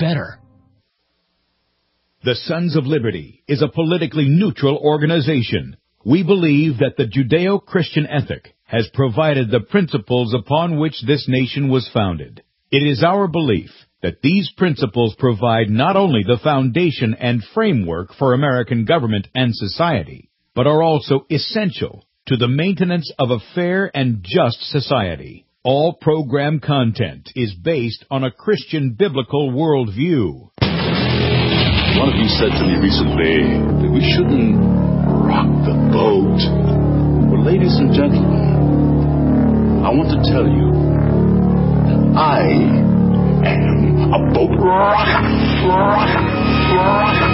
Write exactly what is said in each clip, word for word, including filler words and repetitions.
better. The Sons of Liberty is a politically neutral organization. We believe that the Judeo-Christian ethic has provided the principles upon which this nation was founded. It is our belief that these principles provide not only the foundation and framework for American government and society, but are also essential to the maintenance of a fair and just society. All program content is based on a Christian biblical worldview. One of you said to me recently that we shouldn't rock the boat. Well, ladies and gentlemen, I want to tell you that I am a boat rocker, rocker, rocker.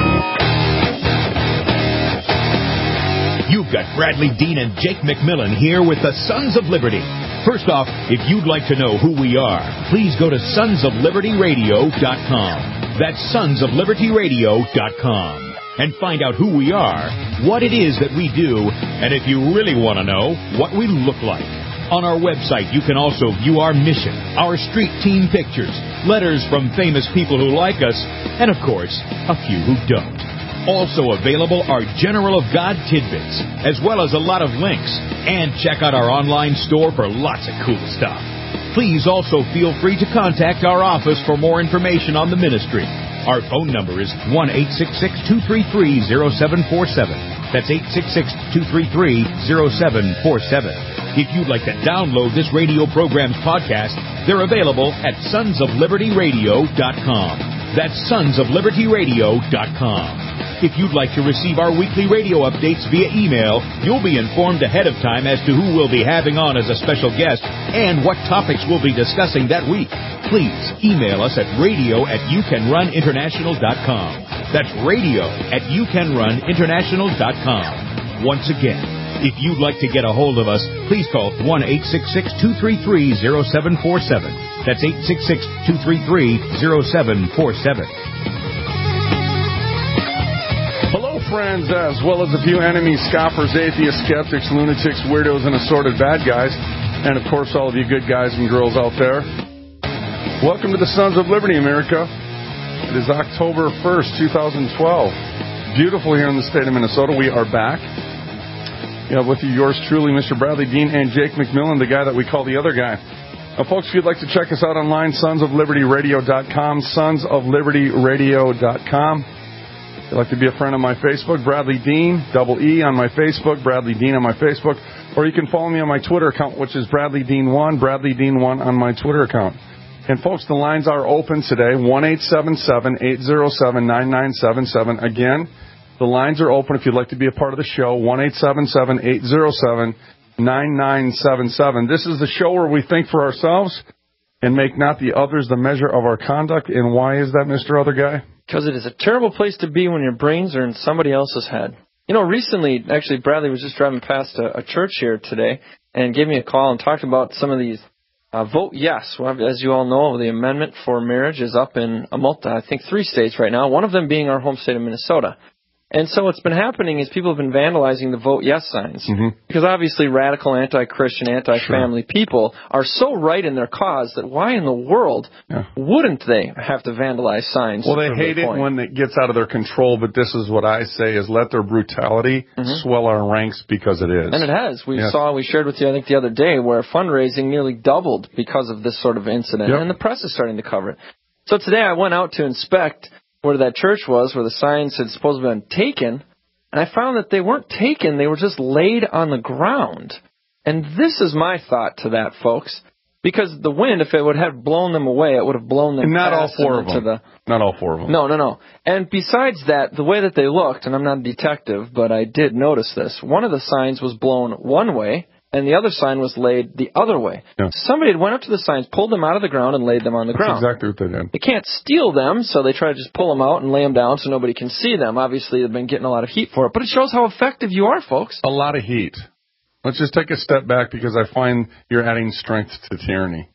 You've got Bradley Dean and Jake McMillan here with the Sons of Liberty. First off, if you'd like to know who we are, please go to sons of liberty radio dot com. That's sons of liberty radio dot com. And find out who we are, what it is that we do, and if you really want to know, what we look like. On our website, you can also view our mission, our street team pictures, letters from famous people who like us, and of course, a few who don't. Also available are General of God tidbits, as well as a lot of links. And check out our online store for lots of cool stuff. Please also feel free to contact our office for more information on the ministry. Our phone number is one eight six six, two three three, zero seven four seven. That's eight six six, two three three, zero seven four seven. If you'd like to download this radio program's podcast, they're available at sons of liberty radio dot com. That's sons of liberty radio dot com. If you'd like to receive our weekly radio updates via email, you'll be informed ahead of time as to who we'll be having on as a special guest and what topics we'll be discussing that week. Please email us at radio at you can run international dot com. That's radio at you can run international dot com. Once again, if you'd like to get a hold of us, please call one eight six six, two three three, zero seven four seven. That's eight six six, two three three, zero seven four seven. Hello, friends, as well as a few enemies, scoffers, atheists, skeptics, lunatics, weirdos, and assorted bad guys. And, of course, all of you good guys and girls out there. Welcome to the Sons of Liberty, America. It is October first, twenty twelve. Beautiful here in the state of Minnesota. We are back. You know, with you, yours truly, Mister Bradley Dean and Jake McMillan, the guy that we call the other guy. Now, folks, if you'd like to check us out online, sons of liberty radio dot com, sons of liberty radio dot com. If you'd like to be a friend on my Facebook, Bradley Dean, double E on my Facebook, Bradley Dean on my Facebook. Or you can follow me on my Twitter account, which is Bradley Dean one, Bradley Dean one on my Twitter account. And, folks, the lines are open today, one eight seven seven, eight zero seven, nine nine seven seven. Again, the lines are open if you'd like to be a part of the show, one eight seven seven, eight zero seven, nine nine seven seven. This is the show where we think for ourselves and make not the others the measure of our conduct. And why is that, Mister Other Guy? Because it is a terrible place to be when your brains are in somebody else's head. You know, recently, actually, Bradley was just driving past a, a church here today and gave me a call and talked about some of these uh, vote yes. Well, as you all know, the amendment for marriage is up in a multi, I think three states right now, one of them being our home state of Minnesota. And so what's been happening is people have been vandalizing the vote yes signs. Mm-hmm. Because obviously radical, anti-Christian, anti-family sure. people are so right in their cause that why in the world yeah. wouldn't they have to vandalize signs? Well, they hate it when it gets out of their control, but this is what I say is let their brutality mm-hmm. swell our ranks because it is. And it has. We yes. saw, we shared with you, I think, the other day where fundraising nearly doubled because of this sort of incident. Yep. And the press is starting to cover it. So today I went out to inspect where that church was, where the signs had supposedly been taken, and I found that they weren't taken, they were just laid on the ground. And this is my thought to that, folks, because the wind, if it would have blown them away, it would have blown them and not all four of them. The... Not all four of them. No, no, no. And besides that, the way that they looked, and I'm not a detective, but I did notice this, one of the signs was blown one way, and the other sign was laid the other way. Yeah. Somebody had went up to the signs, pulled them out of the ground, and laid them on the That's ground. exactly what they did. They can't steal them, so they try to just pull them out and lay them down so nobody can see them. Obviously, they've been getting a lot of heat for it. But it shows how effective you are, folks. A lot of heat. Let's just take a step back because I find you're adding strength to tyranny.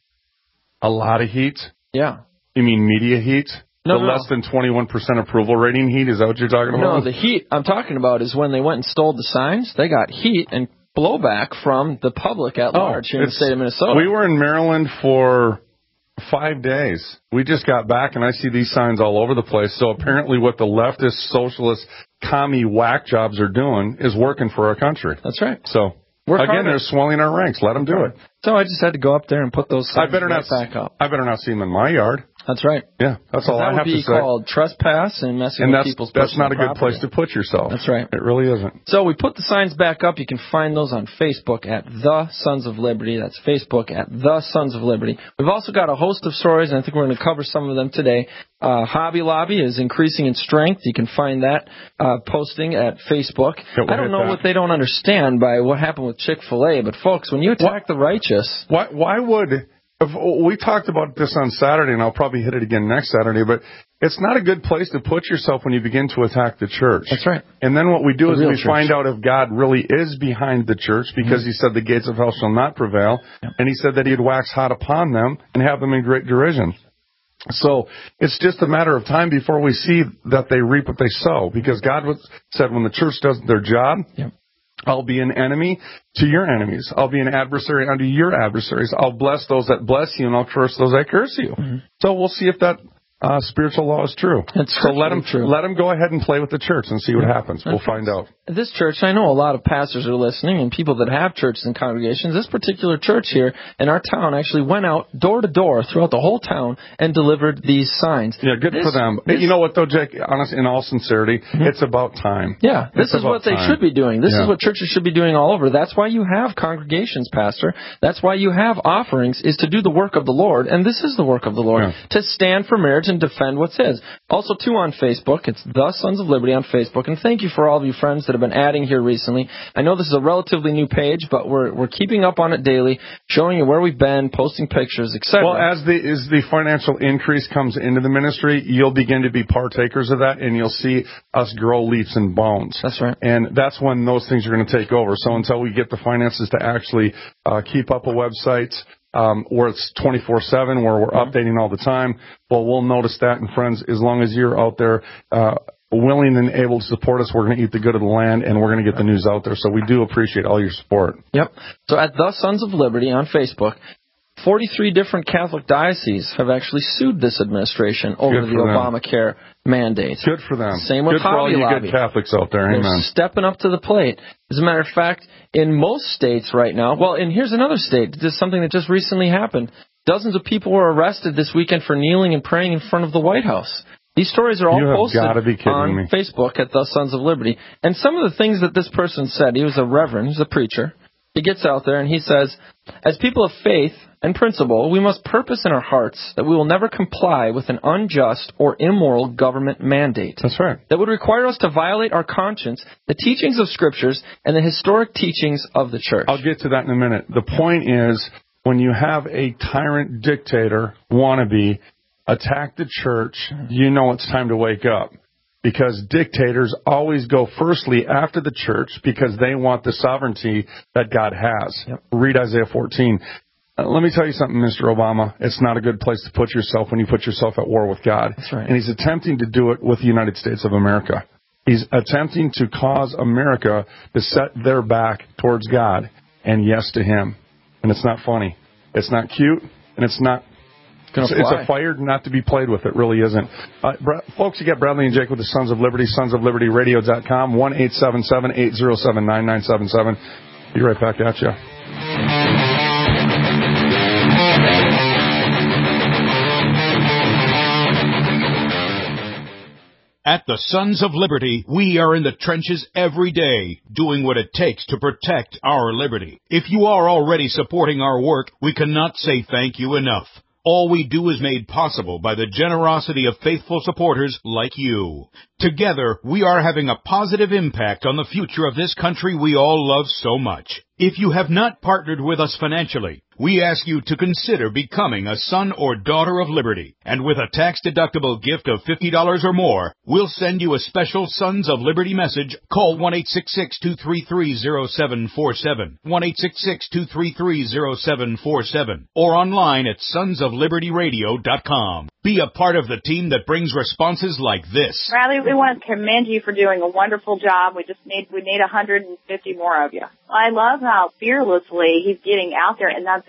A lot of heat? Yeah. You mean media heat? No, the no. less than twenty-one percent approval rating heat? Is that what you're talking about? No, the heat I'm talking about is when they went and stole the signs, they got heat and blowback from the public at large oh, here in the state of Minnesota. We were in Maryland for Five days. We just got back, and I see these signs all over the place. So apparently what the leftist, socialist, commie whack jobs are doing is working for our country. That's right. So, Work again, harder. they're swelling our ranks. Let them do it. So I just had to go up there and put those signs I better right not, back up. I better not see them in my yard. That's right. Yeah, that's all that I would have be to say. called trespass and messing And with that's, people's that's personal not a good property. place to put yourself. That's right. It really isn't. So we put the signs back up. You can find those on Facebook at The Sons of Liberty. That's Facebook at The Sons of Liberty. We've also got a host of stories, and I think we're going to cover some of them today. Uh, Hobby Lobby is increasing in strength. You can find that uh, posting at Facebook. Yeah, we'll I don't know that. what they don't understand by what happened with Chick-fil-A, but folks, when you attack what? the righteous... Why, why would... If, we talked about this on Saturday, and I'll probably hit it again next Saturday, but it's not a good place to put yourself when you begin to attack the church. That's right. And then what we do The is real we church. find out if God really is behind the church, because mm-hmm. he said the gates of hell shall not prevail, yeah. and he said that he'd wax hot upon them and have them in great derision. So it's just a matter of time before we see that they reap what they sow, because God said when the church does their job, yeah. I'll be an enemy to your enemies. I'll be an adversary unto your adversaries. I'll bless those that bless you, and I'll curse those that curse you. Mm-hmm. So we'll see if that uh, spiritual law is true. It's so let them true. let them go ahead and play with the church and see what yeah. happens. We'll find out. This church, I know a lot of pastors are listening and people that have churches and congregations. This particular church here in our town actually went out door to door throughout the whole town and delivered these signs. Yeah, good this, for them. This, you know what, though, Jake? Honestly, in all sincerity, mm-hmm. it's about time. Yeah, this it's is what they time. should be doing. This yeah. is what churches should be doing all over. That's why you have congregations, Pastor. That's why you have offerings, is to do the work of the Lord. And this is the work of the Lord, yeah. to stand for marriage and defend what's His. Also, too, on Facebook. It's The Sons of Liberty on Facebook. And thank you for all of you friends that have been adding here recently. I know this is a relatively new page, but we're we're keeping up on it daily, showing you where we've been, posting pictures, et cetera. Well, as the as the financial increase comes into the ministry, you'll begin to be partakers of that, and you'll see us grow leaps and bounds. That's right. And that's when those things are going to take over. So until we get the finances to actually uh, keep up a website, Um, where it's twenty-four seven, where we're mm-hmm. updating all the time, well, we'll notice that. And friends, as long as you're out there uh, willing and able to support us, we're going to eat the good of the land, and we're going to get the news out there. So we do appreciate all your support. Yep. So at The Sons of Liberty on Facebook, forty-three different Catholic dioceses have actually sued this administration over the Obamacare mandate. Good for them. Same with good for all you Lobby. good Catholics out there. They're Amen. stepping up to the plate. As a matter of fact, in most states right now, well, and here's another state, this is something that just recently happened. Dozens of people were arrested this weekend for kneeling and praying in front of the White House. These stories are all you posted on me. Facebook at The Sons of Liberty. And some of the things that this person said, he was a reverend, he was a preacher. He gets out there and he says, as people of faith and principle, we must purpose in our hearts that we will never comply with an unjust or immoral government mandate. That's right. That would require us to violate our conscience, the teachings of Scriptures, and the historic teachings of the Church. I'll get to that in a minute. The point is, when you have a tyrant dictator wannabe attack the church, you know it's time to wake up. Because dictators always go firstly after the church because they want the sovereignty that God has. Yep. Read Isaiah fourteen. Uh, let me tell you something, Mister Obama. It's not a good place to put yourself when you put yourself at war with God. That's right. And he's attempting to do it with the United States of America. He's attempting to cause America to set their back towards God and yes to Him. And it's not funny. It's not cute. And it's not... It's, it's a fire not to be played with. It really isn't. Uh, Bra- folks, you got Bradley and Jake with the Sons of Liberty, sons of liberty radio dot com, one eight seven seven, eight zero seven, nine nine seven seven. Be right back at you. At the Sons of Liberty, we are in the trenches every day, doing what it takes to protect our liberty. If you are already supporting our work, we cannot say thank you enough. All we do is made possible by the generosity of faithful supporters like you. Together, we are having a positive impact on the future of this country we all love so much. If you have not partnered with us financially, we ask you to consider becoming a son or daughter of liberty. And with a tax-deductible gift of fifty dollars or more, we'll send you a special Sons of Liberty message. Call one eight six six, two three three, zero seven four seven, one eight six six, two three three, zero seven four seven, or online at sons of liberty radio dot com. Be a part of the team that brings responses like this. Bradley, we want to commend you for doing a wonderful job. We just need we need one hundred fifty more of you. I love how fearlessly he's getting out there, and that's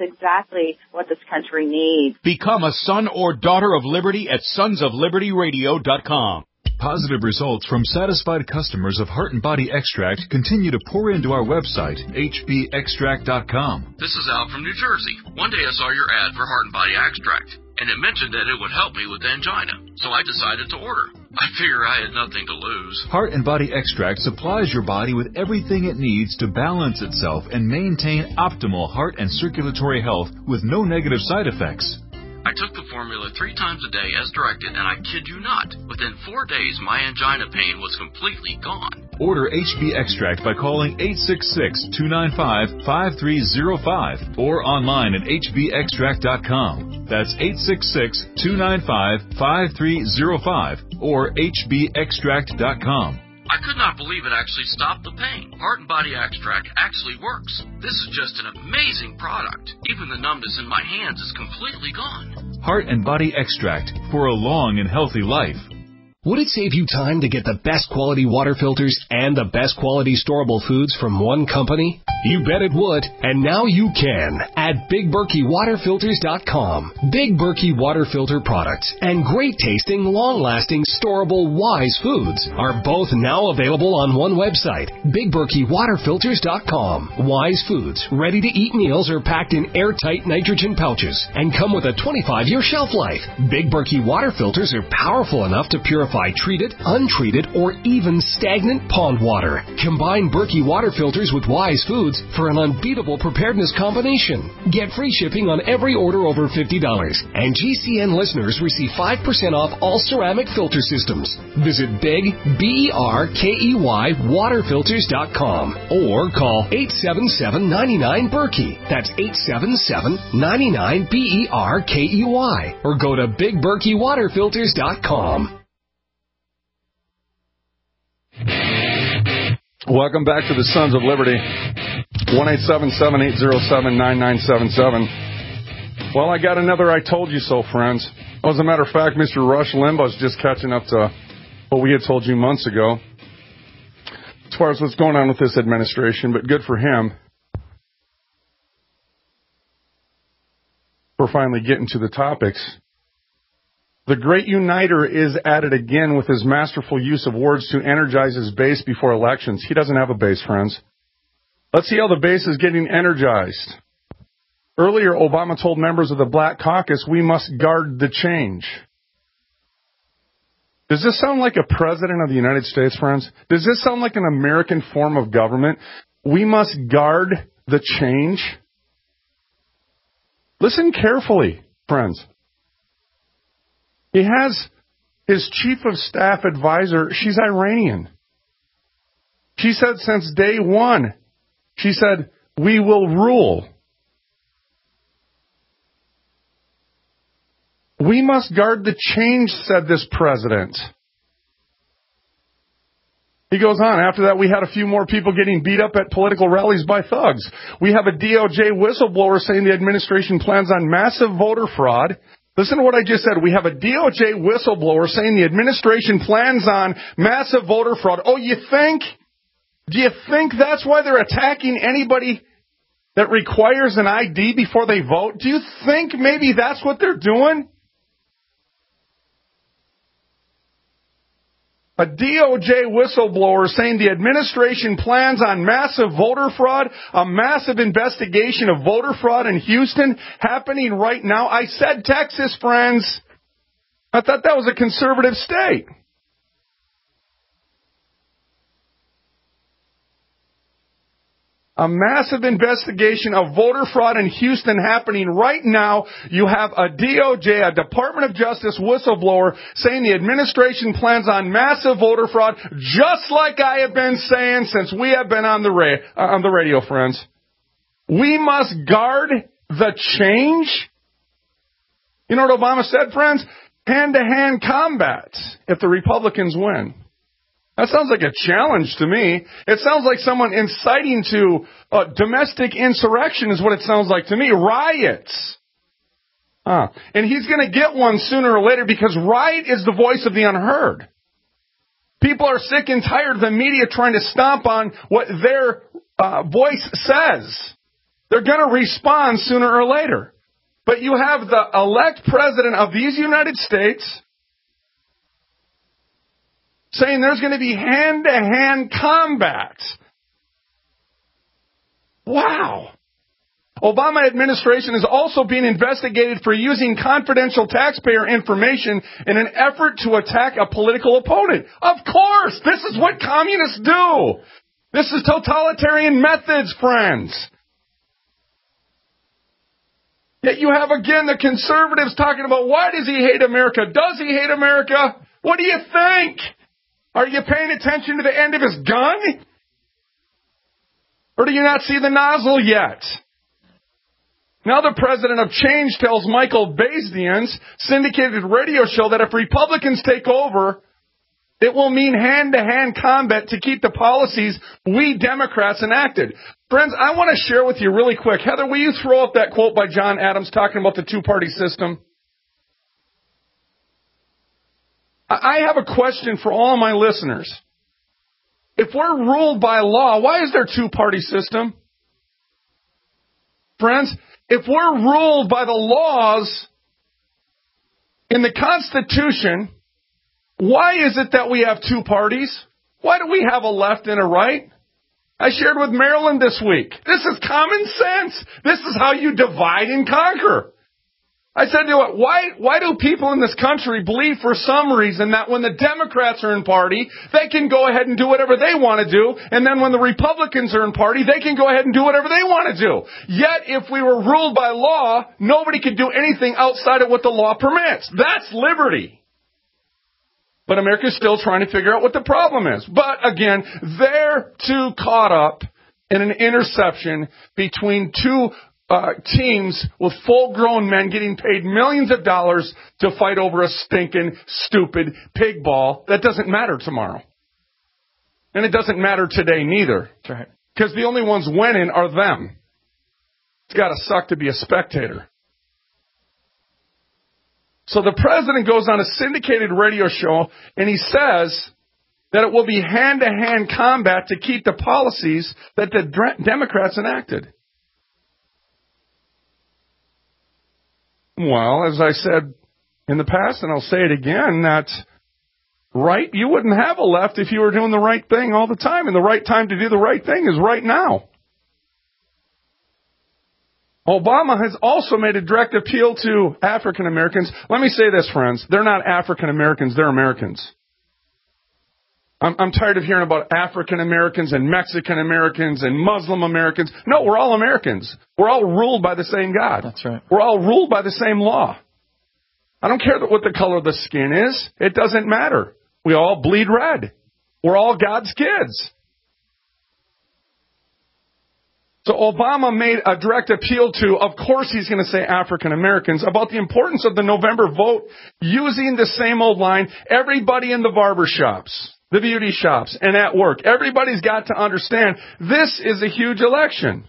exactly what this country needs. Become a son or daughter of liberty at sons of liberty radio dot com. Positive results from satisfied customers of Heart and Body Extract continue to pour into our website, H B extract dot com. This is Al from New Jersey. One day I saw your ad for Heart and Body Extract, and it mentioned that it would help me with angina, so I decided to order. I figure I had nothing to lose. Heart and Body Extract supplies your body with everything it needs to balance itself and maintain optimal heart and circulatory health with no negative side effects. I took the formula three times a day as directed, and I kid you not, within four days my angina pain was completely gone. Order H B Extract by calling eight six six, two nine five, five three zero five or online at H B extract dot com. That's eight six six, two nine five, five three zero five or H B extract dot com. I could not believe it actually stopped the pain. Heart and Body Extract actually works. This is just an amazing product. Even the numbness in my hands is completely gone. Heart and Body Extract for a long and healthy life. Would it save you time to get the best quality water filters and the best quality storable foods from one company? You bet it would, and now you can at Big Berkey Water Filters dot com. Big Berkey Water Filter products and great tasting, long-lasting, storable Wise foods are both now available on one website, Big Berkey Water Filters dot com. Wise foods, ready-to-eat meals are packed in airtight nitrogen pouches and come with a twenty-five year shelf life. Big Berkey Water Filters are powerful enough to purify treated, untreated, or even stagnant pond water. Combine Berkey Water Filters with Wise foods for an unbeatable preparedness combination. Get free shipping on every order over fifty dollars, and G C N listeners receive five percent off all ceramic filter systems. Visit Big, B E R K E Y, Water Filters dot com or call eight seven seven, nine nine, Berkey. That's eight seven seven, nine nine, B E R K E Y. Or go to Big Berkey Water Filters dot com. Welcome back to the Sons of Liberty. one eight seven seven, eight zero seven, nine nine seven seven. Well, I got another I told you so, friends. As a matter of fact, Mister Rush Limbaugh's just catching up to what we had told you months ago as far as what's going on with this administration, but good for him for finally getting to the topics. The great uniter is at it again with his masterful use of words to energize his base before elections. He doesn't have a base, friends. Let's see how the base is getting energized. Earlier, Obama told members of the Black Caucus, we must guard the change. Does this sound like a president of the United States, friends? Does this sound like an American form of government? We must guard the change. Listen carefully, friends. He has his chief of staff advisor, she's Iranian. She said since day one, she said, we will rule. We must guard the change, said this president. He goes on, after that we had a few more people getting beat up at political rallies by thugs. We have a D O J whistleblower saying the administration plans on massive voter fraud. Listen to what I just said. We have a D O J whistleblower saying the administration plans on massive voter fraud. Oh, you think? Do you think that's why they're attacking anybody that requires an I D before they vote? Do you think maybe that's what they're doing? A D O J whistleblower saying the administration plans on massive voter fraud, a massive investigation of voter fraud in Houston happening right now. I said Texas, friends. I thought that was a conservative state. A massive investigation of voter fraud in Houston happening right now. You have a D O J, a Department of Justice whistleblower saying the administration plans on massive voter fraud, just like I have been saying since we have been on the, ra- uh, on the radio, friends. We must guard the change. You know what Obama said, friends? Hand-to-hand combat if the Republicans win. That sounds like a challenge to me. It sounds like someone inciting to uh, domestic insurrection is what it sounds like to me. Riots. Uh, and he's going to get one sooner or later because riot is the voice of the unheard. People are sick and tired of the media trying to stomp on what their uh, voice says. They're going to respond sooner or later. But you have the elect president of these United States saying there's going to be hand-to-hand combat. Wow. Obama administration is also being investigated for using confidential taxpayer information in an effort to attack a political opponent. Of course, this is what communists do. This is totalitarian methods, friends. Yet you have, again, the conservatives talking about, why does he hate America? Does he hate America? What do you think? Are you paying attention to the end of his gun? Or do you not see the nozzle yet? Now the president of Change tells Michael Bazian's syndicated radio show that if Republicans take over, it will mean hand-to-hand combat to keep the policies we Democrats enacted. Friends, I want to share with you really quick. Heather, will you throw up that quote by John Adams talking about the two-party system? I have a question for all my listeners. If we're ruled by law, why is there a two-party system? Friends, if we're ruled by the laws in the Constitution, why is it that we have two parties? Why do we have a left and a right? I shared with Marilyn this week. This is common sense. This is how you divide and conquer. I said to her, why, why do people in this country believe for some reason that when the Democrats are in party, they can go ahead and do whatever they want to do, and then when the Republicans are in party, they can go ahead and do whatever they want to do? Yet, if we were ruled by law, nobody could do anything outside of what the law permits. That's liberty. But America's still trying to figure out what the problem is. But again, they're too caught up in an interception between two uh, teams with full-grown men getting paid millions of dollars to fight over a stinking, stupid pig ball that doesn't matter tomorrow. And it doesn't matter today neither. Because the only ones winning are them. It's got to suck to be a spectator. So the president goes on a syndicated radio show, and he says that it will be hand-to-hand combat to keep the policies that the Democrats enacted. Well, as I said in the past, and I'll say it again, that right, you wouldn't have a left if you were doing the right thing all the time, and the right time to do the right thing is right now. Obama has also made a direct appeal to African Americans. Let me say this, friends. They're not African Americans. They're Americans. I'm, I'm tired of hearing about African Americans and Mexican Americans and Muslim Americans. No, we're all Americans. We're all ruled by the same God. That's right. We're all ruled by the same law. I don't care what the color of the skin is. It doesn't matter. We all bleed red. We're all God's kids. So Obama made a direct appeal to, of course he's going to say African Americans, about the importance of the November vote, using the same old line, everybody in the barber shops, the beauty shops, and at work. Everybody's got to understand this is a huge election.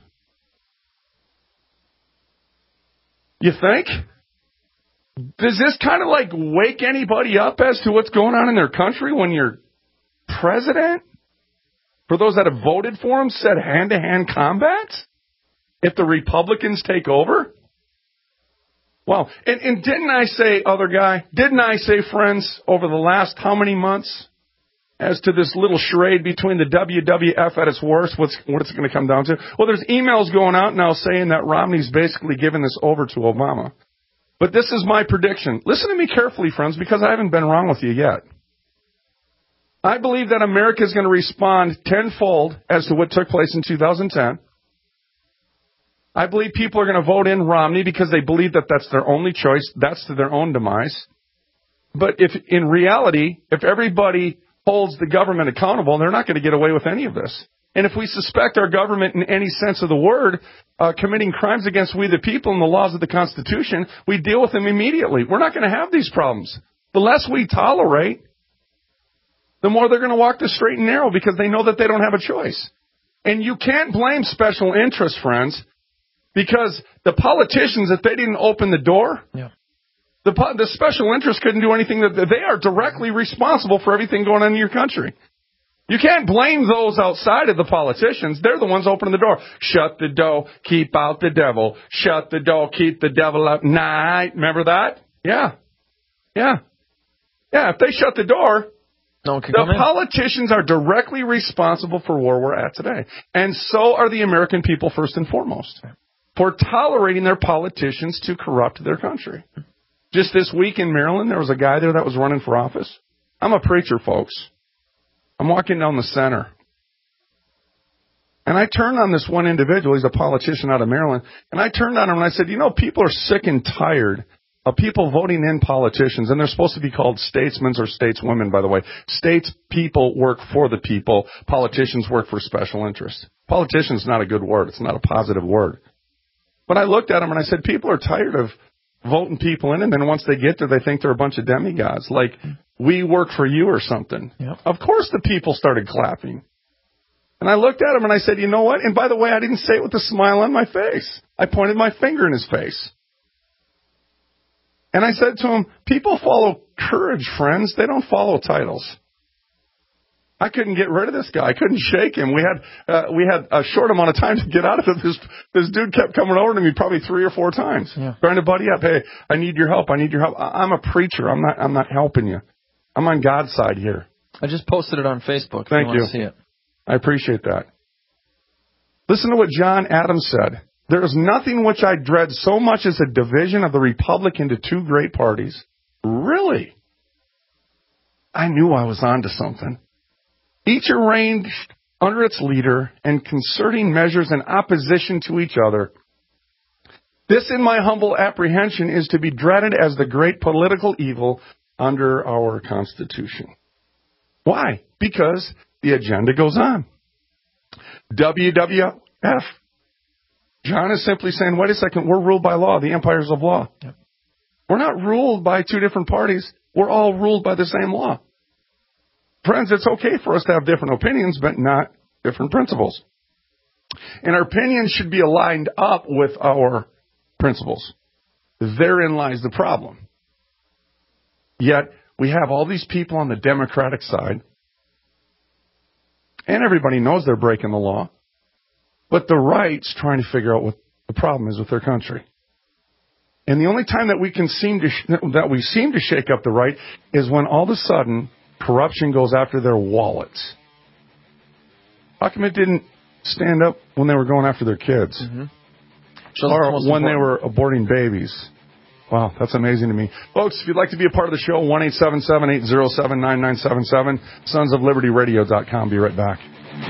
You think? Does this kind of like wake anybody up as to what's going on in their country when your president, for those that have voted for him, said hand-to-hand combat? If the Republicans take over? Well, and, and didn't I say, other guy, didn't I say, friends, over the last how many months, as to this little charade between the W W F at its worst, what's, what it's going to come down to? Well, there's emails going out now saying that Romney's basically given this over to Obama. But this is my prediction. Listen to me carefully, friends, because I haven't been wrong with you yet. I believe that America is going to respond tenfold as to what took place in two thousand ten. I believe people are going to vote in Romney because they believe that that's their only choice. That's to their own demise. But if in reality, if everybody holds the government accountable, they're not going to get away with any of this. And if we suspect our government in any sense of the word uh, committing crimes against we the people and the laws of the Constitution, we deal with them immediately. We're not going to have these problems. The less we tolerate, the more they're going to walk the straight and narrow because they know that they don't have a choice. And you can't blame special interests, friends, because the politicians, if they didn't open the door, yeah. the, the special interests couldn't do anything. That they are directly responsible for everything going on in your country. You can't blame those outside of the politicians. They're the ones opening the door. Shut the door, keep out the devil. Shut the door, keep the devil out. Night. Remember that? Yeah. Yeah. Yeah, if they shut the door, no one can the come in. politicians are directly responsible for where we're at today. And so are the American people first and foremost, for tolerating their politicians to corrupt their country. Just this week in Maryland, there was a guy there that was running for office. I'm a preacher, folks. I'm walking down the center. And I turned on this one individual. He's a politician out of Maryland. And I turned on him and I said, you know, people are sick and tired of people voting in politicians. And they're supposed to be called statesmen or stateswomen, by the way. Statespeople work for the people. Politicians work for special interests. Politician's not a good word. It's not a positive word. But I looked at him and I said, people are tired of voting people in, and then once they get there, they think they're a bunch of demigods. Like, we work for you or something. Yep. Of course the people started clapping. And I looked at him and I said, you know what? And by the way, I didn't say it with a smile on my face. I pointed my finger in his face. And I said to him, people follow courage, friends. They don't follow titles. I couldn't get rid of this guy. I couldn't shake him. We had uh, we had a short amount of time to get out of it. This this dude kept coming over to me probably three or four times, yeah. trying to buddy up. Hey, I need your help. I need your help. I, I'm a preacher. I'm not I'm not helping you. I'm on God's side here. I just posted it on Facebook. Thank if you. you. Want to see it. I appreciate that. Listen to what John Adams said. There is nothing which I dread so much as a division of the Republic into two great parties. Really? I knew I was onto something. Each arranged under its leader and concerting measures in opposition to each other. This, in my humble apprehension, is to be dreaded as the great political evil under our Constitution. Why? Because the agenda goes on. W W F. John is simply saying, wait a second, we're ruled by law, the empires of law. Yep. We're not ruled by two different parties. We're all ruled by the same law. Friends, it's okay for us to have different opinions, but not different principles. And our opinions should be aligned up with our principles. Therein lies the problem. Yet, we have all these people on the Democratic side, and everybody knows they're breaking the law, but the right's trying to figure out what the problem is with their country. And the only time that we can seem to sh- that we seem to shake up the right is when all of a sudden corruption goes after their wallets. How come it didn't stand up when they were going after their kids? Mm-hmm. Or when important. They were aborting babies? Wow, that's amazing to me. Folks, if you'd like to be a part of the show, one eight seven seven, eight zero seven, nine nine seven seven, sons of liberty radio dot com. Be right back.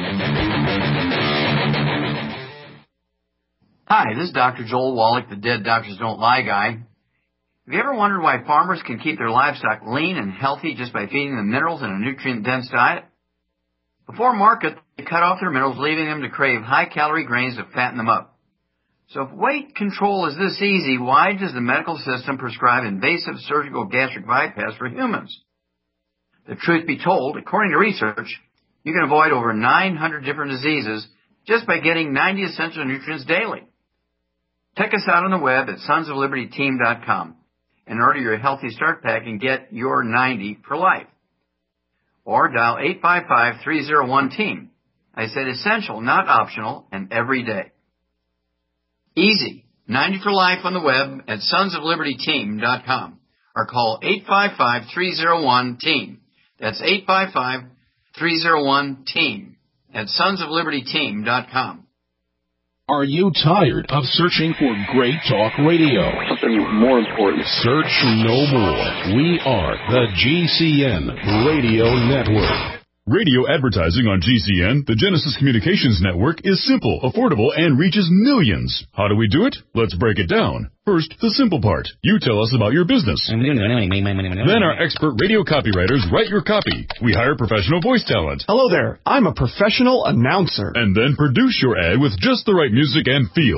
Hi, this is Doctor Joel Wallach, the Dead Doctors Don't Lie guy. Have you ever wondered why farmers can keep their livestock lean and healthy just by feeding them minerals in a nutrient-dense diet? Before market, they cut off their minerals, leaving them to crave high-calorie grains to fatten them up. So if weight control is this easy, why does the medical system prescribe invasive surgical gastric bypass for humans? The truth be told, according to research, you can avoid over nine hundred different diseases just by getting ninety essential nutrients daily. Check us out on the web at sons of liberty team dot com and order your Healthy Start Pack and get your ninety for life. Or dial eight five five, three zero one, team. I said essential, not optional, and every day. Easy. ninety for life on the web at sons of liberty team dot com or call eight five five, three zero one, team. That's eight five five, three zero one, team at sons of liberty team dot com. Are you tired of searching for great talk radio? Something more important. Search no more. We are the G C N Radio Network. Radio advertising on G C N, the Genesis Communications Network, is simple, affordable, and reaches millions. How do we do it? Let's break it down. First, the simple part. You tell us about your business. Then our expert radio copywriters write your copy. We hire professional voice talent. Hello there. I'm a professional announcer. And then produce your ad with just the right music and feel.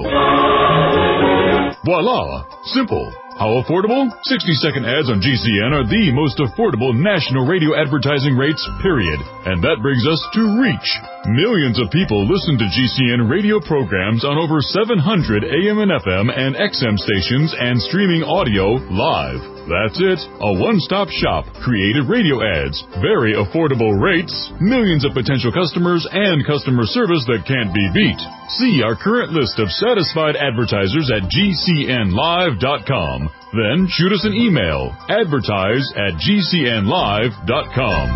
Voila! Simple. How affordable? sixty-second ads on G C N are the most affordable national radio advertising rates, period. And that brings us to reach. Millions of people listen to G C N radio programs on over seven hundred A M and F M and X M stations and streaming audio live. That's it. A one-stop shop. Creative radio ads. Very affordable rates. Millions of potential customers and customer service that can't be beat. See our current list of satisfied advertisers at G C N live dot com. Then shoot us an email. Advertise at G C N live dot com.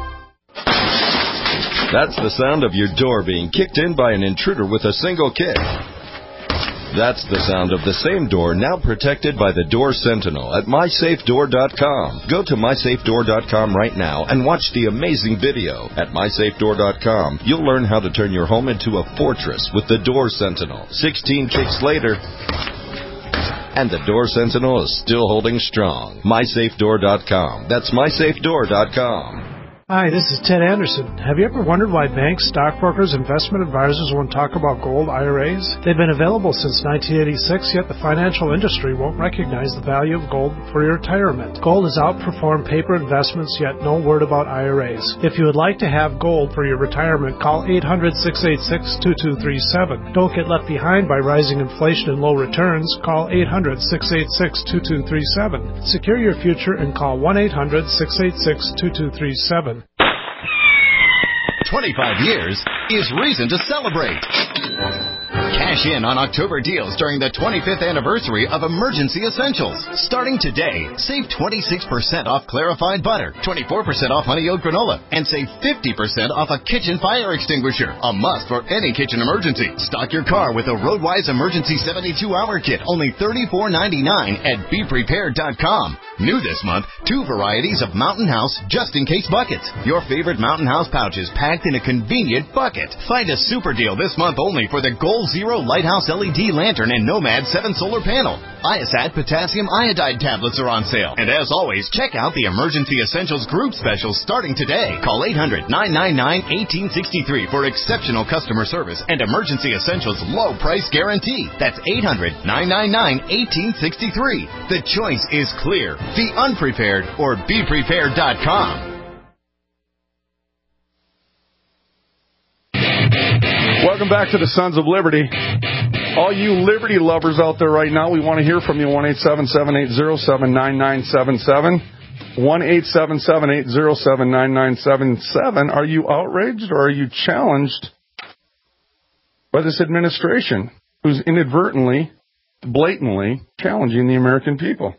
That's the sound of your door being kicked in by an intruder with a single kick. That's the sound of the same door now protected by the Door Sentinel at my safe door dot com. Go to my safe door dot com right now and watch the amazing video. At my safe door dot com, you'll learn how to turn your home into a fortress with the Door Sentinel. sixteen kicks later, and the Door Sentinel is still holding strong. my safe door dot com. That's my safe door dot com. Hi, this is Ted Anderson. Have you ever wondered why banks, stockbrokers, investment advisors won't talk about gold I R As? They've been available since nineteen eighty-six, yet the financial industry won't recognize the value of gold for your retirement. Gold has outperformed paper investments, yet no word about I R As. If you would like to have gold for your retirement, call eight hundred, six eight six, two two three seven. Don't get left behind by rising inflation and low returns. Call eight hundred, six eight six, two two three seven. Secure your future and call one eight hundred, six eight six, two two three seven. twenty-five years is reason to celebrate. Cash in on October deals during the twenty-fifth anniversary of Emergency Essentials. Starting today, save twenty-six percent off clarified butter, twenty-four percent off honey oat granola, and save fifty percent off a kitchen fire extinguisher. A must for any kitchen emergency. Stock your car with a Roadwise Emergency seventy-two hour kit, only thirty-four ninety-nine at be prepared dot com. New this month, two varieties of Mountain House just-in-case buckets. Your favorite Mountain House pouches packed in a convenient bucket. Find a super deal this month only for the Goal Zero Lighthouse L E D Lantern and Nomad seven Solar Panel. Iosat Potassium Iodide tablets are on sale. And as always, check out the Emergency Essentials group specials starting today. Call eight hundred, nine nine nine, one eight six three for exceptional customer service and Emergency Essentials low price guarantee. That's eight hundred, nine nine nine, one eight six three. The choice is clear. Be unprepared or be prepared dot com. Welcome back to the Sons of Liberty. All you Liberty lovers out there right now, we want to hear from you. one eight seven seven, eight zero seven, nine nine seven seven. one eight seven seven, eight zero seven, nine nine seven seven. Are you outraged or are you challenged by this administration who's inadvertently, blatantly challenging the American people?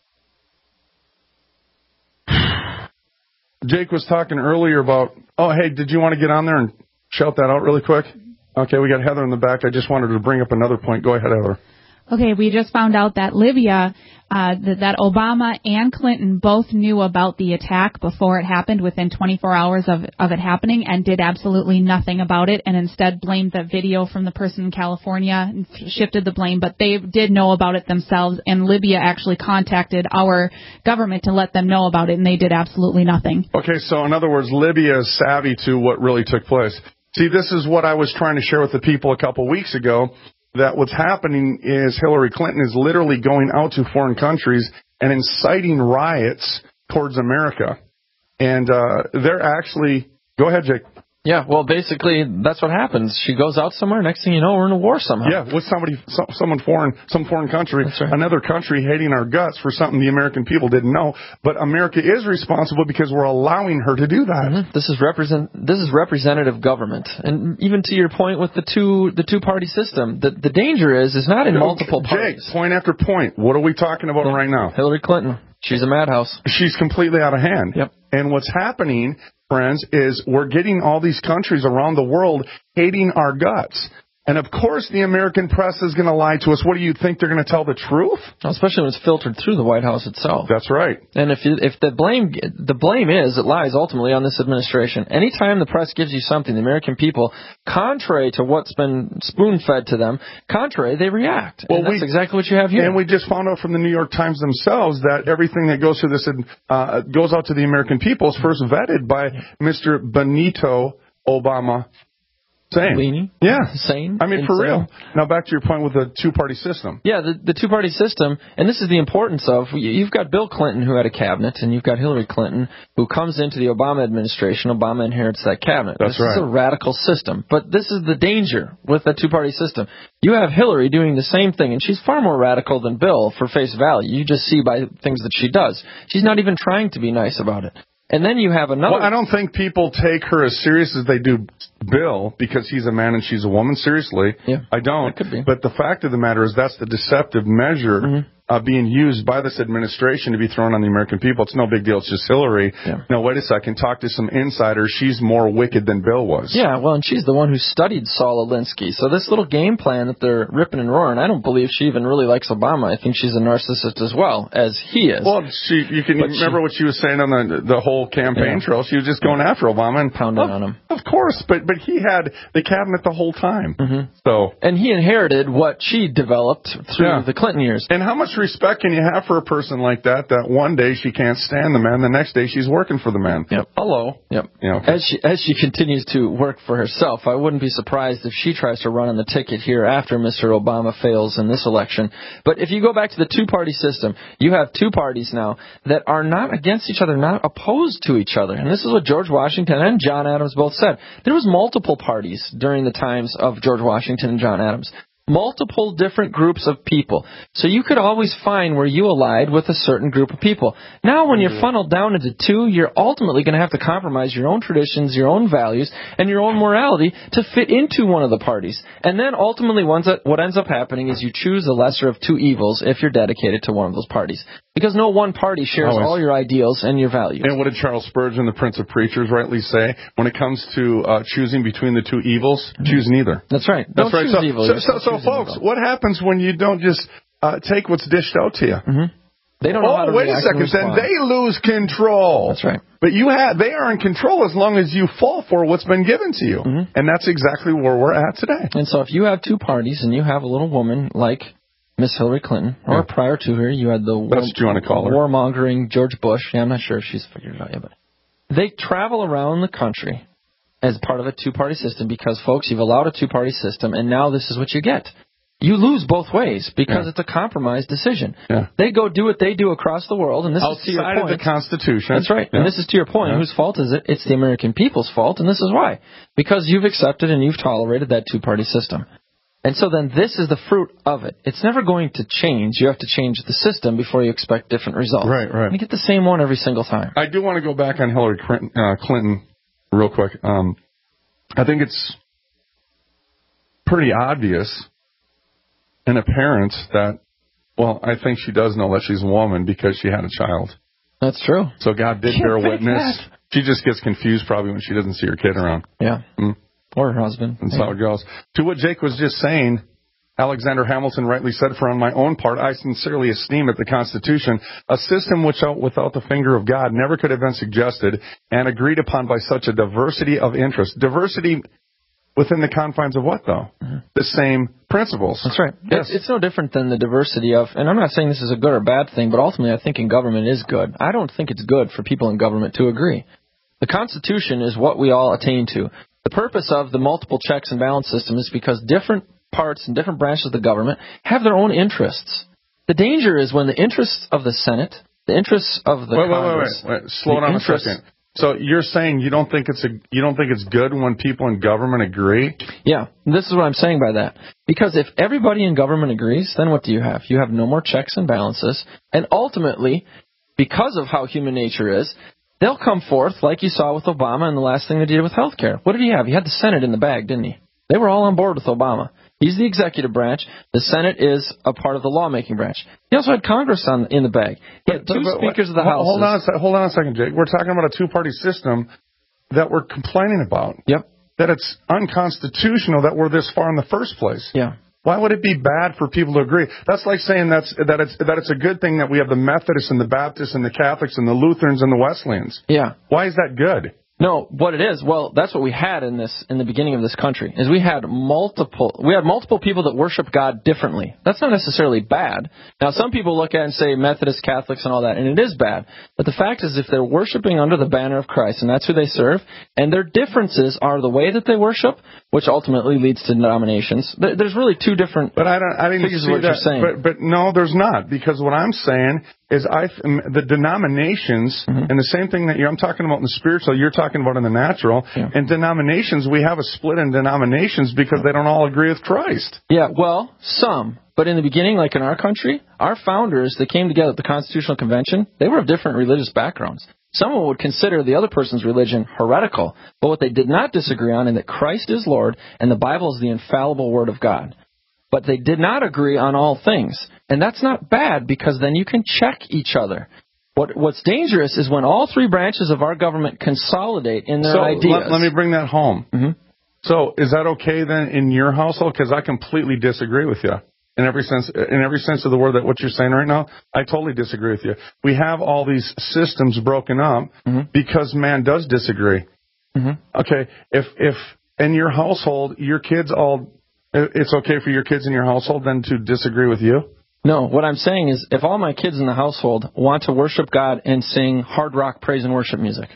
Jake was talking earlier about, oh, hey, did you want to get on there and shout that out really quick? Okay, we got Heather in the back. I just wanted to bring up another point. Go ahead, Heather. Okay, we just found out that Libya, uh, that, that Obama and Clinton both knew about the attack before it happened, within twenty-four hours of, of it happening, and did absolutely nothing about it, and instead blamed the video from the person in California and shifted the blame. But they did know about it themselves, and Libya actually contacted our government to let them know about it, and they did absolutely nothing. Okay, so in other words, Libya is savvy to what really took place. See, this is what I was trying to share with the people a couple weeks ago, that what's happening is Hillary Clinton is literally going out to foreign countries and inciting riots towards America. And uh, they're actually... Go ahead, Jake. Yeah, well, basically, that's what happens. She goes out somewhere, next thing you know, we're in a war somehow. Yeah, with somebody, some, someone foreign, some foreign country, right. Another country hating our guts for something the American people didn't know. But America is responsible because we're allowing her to do that. Mm-hmm. This is represent. This is representative government, and even to your point with the two, the two-party system, the the danger is is not in multiple parties. Jake, point after point. What are we talking about right now? Hillary Clinton. She's a madhouse. She's completely out of hand. Yep. And what's happening, friends, is we're getting all these countries around the world hating our guts. And, of course, the American press is going to lie to us. What do you think? They're going to tell the truth? Especially when it's filtered through the White House itself. That's right. And if you, if the blame the blame is, it lies ultimately on this administration. Anytime the press gives you something, the American people, contrary to what's been spoon-fed to them, contrary, they react. Well, and that's we, exactly what you have here. And we just found out from the New York Times themselves that everything that goes through this uh, goes out to the American people is first vetted by Mister Benito Obama Sane. leaning, yeah, sane. I mean, insane. for real. Now back to your point with the two-party system. Yeah, the, the two-party system, and this is the importance of, you've got Bill Clinton who had a cabinet, and you've got Hillary Clinton who comes into the Obama administration. Obama inherits that cabinet. That's this right. is a radical system, but this is the danger with the two-party system. You have Hillary doing the same thing, and she's far more radical than Bill for face value. You just see by things that she does. She's not even trying to be nice about it. And then you have another... Well, I don't think people take her as serious as they do Bill because he's a man and she's a woman. Seriously. Yeah, I don't. That could be. But the fact of the matter is that's the deceptive measure mm-hmm. uh, being used by this administration to be thrown on the American people. It's no big deal. It's just Hillary. Yeah. No, wait a second. Talk to some insiders. She's more wicked than Bill was. Yeah, well, and she's the one who studied Saul Alinsky. So this little game plan that they're ripping and roaring, I don't believe she even really likes Obama. I think she's a narcissist as well, as he is. Well, she, you can But remember she, what she was saying on the the whole campaign yeah. trail. She was just going after Obama and pounding of, on him. Of course, but but he had the cabinet the whole time. Mm-hmm. So and he inherited what she developed through yeah. the Clinton years. And how much respect can you have for a person like that? That one day she can't stand the man, the next day she's working for the man. Yep. Hello. Yep. Yeah, okay. As she as she continues to work for herself, I wouldn't be surprised if she tries to run on the ticket here after Mister Obama fails in this election. But if you go back to the two-party system, you have two parties now that are not against each other, not opposed to each other. And this is what George Washington and John Adams both said. There was multiple parties during the times of George Washington and John Adams. Multiple different groups of people. So you could always find where you allied with a certain group of people. Now when you're funneled down into two, you're ultimately going to have to compromise your own traditions, your own values, and your own morality to fit into one of the parties. And then ultimately what ends up happening is you choose the lesser of two evils if you're dedicated to one of those parties. Because no one party shares Always. all your ideals and your values. And what did Charles Spurgeon, the Prince of Preachers, rightly say? When it comes to uh, choosing between the two evils, mm-hmm. choose neither. That's right. That's don't right. Choose So, evil. so, so, so folks, evil. What happens when you don't just uh, take what's dished out to you? Mm-hmm. They don't know oh, how to wait a react second. and Then respond. they lose control. That's right. But you have, they are in control as long as you fall for what's been given to you. Mm-hmm. And that's exactly where we're at today. And so if you have two parties and you have a little woman like Miss Hillary Clinton, or yeah. prior to her, you had the war, what you want to call her. warmongering George Bush. Yeah, I'm not sure if she's figured it out yet, but they travel around the country as part of a two-party system because, folks, you've allowed a two-party system, and now this is what you get. You lose both ways because yeah. it's a compromise decision. Yeah. They go do what they do across the world, and this Outside is to your point. of the Constitution. That's right. Yeah. And this is to your point. Yeah. Whose fault is it? It's the American people's fault, and this is why. Because you've accepted and you've tolerated that two-party system. And so then this is the fruit of it. It's never going to change. You have to change the system before you expect different results. Right, right. You get the same one every single time. I do want to go back on Hillary Clinton, uh, Clinton real quick. Um, I think it's pretty obvious and apparent that, well, I think she does know that she's a woman because she had a child. That's true. So God did bear witness. That. She just gets confused probably when she doesn't see her kid around. Yeah. Mm. Or her husband. That's yeah. how it goes. To what Jake was just saying, Alexander Hamilton rightly said, for on my own part, I sincerely esteem it the Constitution, a system which out without the finger of God never could have been suggested and agreed upon by such a diversity of interests. Diversity within the confines of what, though? Mm-hmm. The same principles. That's right. Yes. It's, it's no different than the diversity of, and I'm not saying this is a good or bad thing, but ultimately I think in government is good. I don't think it's good for people in government to agree. The Constitution is what we all attain to. The purpose of the multiple checks and balance system is because different parts and different branches of the government have their own interests. The danger is when the interests of the Senate, the interests of the wait, Congress... Wait, wait, wait, wait. Slow down a second. So you're saying you don't think it's a you don't think it's good when people in government agree? Yeah, this is what I'm saying by that. Because if everybody in government agrees, then what do you have? You have no more checks and balances. And ultimately, because of how human nature is, they'll come forth, like you saw with Obama and the last thing they did with health care. What did he have? He had the Senate in the bag, didn't he? They were all on board with Obama. He's the executive branch. The Senate is a part of the lawmaking branch. He also had Congress on in the bag. He had two but, but, speakers of the House. Hold on, a sec- hold on a second, Jake. We're talking about a two-party system that we're complaining about. Yep. That it's unconstitutional that we're this far in the first place. Yeah. Why would it be bad for people to agree? That's like saying that's that it's that it's a good thing that we have the Methodists and the Baptists and the Catholics and the Lutherans and the Wesleyans. Yeah. Why is that good? No, what it is, well, that's what we had in this in the beginning of this country, is we had multiple we had multiple people that worship God differently. That's not necessarily bad. Now, some people look at it and say Methodist, Catholics, and all that, and it is bad. But the fact is, if they're worshiping under the banner of Christ, and that's who they serve, and their differences are the way that they worship, which ultimately leads to denominations. There's really two different but I don't, I didn't figures see of what that, you're saying. But, but no, there's not, because what I'm saying is I the denominations, mm-hmm. and the same thing that you're, I'm talking about in the spiritual, you're talking about in the natural, yeah. and denominations, we have a split in denominations because they don't all agree with Christ. Yeah, well, some. But in the beginning, like in our country, our founders that came together at the Constitutional Convention, they were of different religious backgrounds. Someone would consider the other person's religion heretical, but what they did not disagree on is that Christ is Lord and the Bible is the infallible Word of God. But they did not agree on all things. And that's not bad, because then you can check each other. What What's dangerous is when all three branches of our government consolidate in their so ideas. Let, let me bring that home. Mm-hmm. So is that okay then in your household? Because I completely disagree with you. In every sense, in every sense of the word, that what you're saying right now, I totally disagree with you. We have all these systems broken up mm-hmm. because man does disagree. Mm-hmm. Okay, if if in your household, your kids all, it's okay for your kids in your household then to disagree with you? No, what I'm saying is, if all my kids in the household want to worship God and sing hard rock praise and worship music,